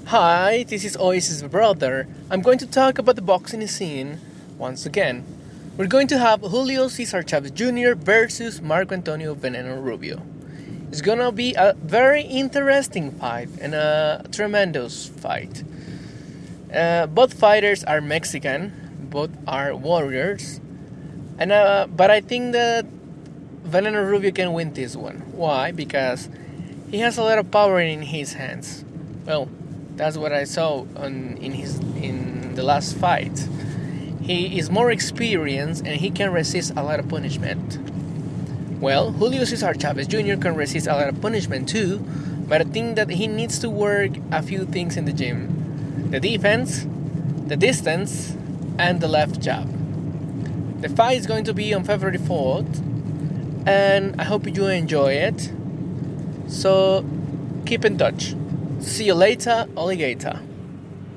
Hi, this is Oasis Brother. I'm going to talk about the boxing scene once again. We're going to have Julio Cesar Chavez Jr. versus Marco Antonio Veneno Rubio. It's gonna be a very interesting fight and a tremendous fight. Both fighters are Mexican, both are warriors, and but I think that Veneno Rubio can win this one. Why? Because he has a lot of power in his hands. Well, that's what I saw in the last fight. He is more experienced and he can resist a lot of punishment. Well, Julio Cesar Chavez Jr. can resist a lot of punishment too, but I think that he needs to work a few things in the gym: the defense, the distance, and the left jab. The fight is going to be on February 4th, and I hope you enjoy it. So keep in touch. See you later, alligator.